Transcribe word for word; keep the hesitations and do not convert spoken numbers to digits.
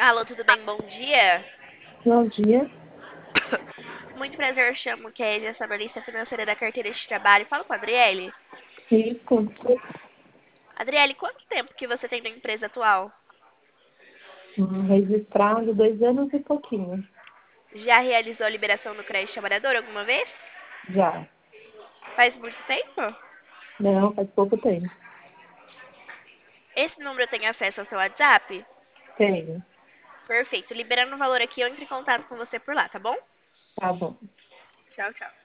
Alô, tudo bem? Bom dia. Bom dia. Muito prazer, eu chamo Kelly, essa analista financeira da carteira de trabalho. Falo com a Adriele. Isso. Adriele, quanto tempo que você tem na empresa atual? Hum, Registrado dois anos e pouquinho. Já realizou a liberação do crédito trabalhador alguma vez? Já. Faz muito tempo? Não, faz pouco tempo. Esse número tem acesso ao seu WhatsApp? Tenho. Perfeito. Liberando o valor aqui, eu entro em contato com você por lá, tá bom? Tá bom. Tchau, tchau.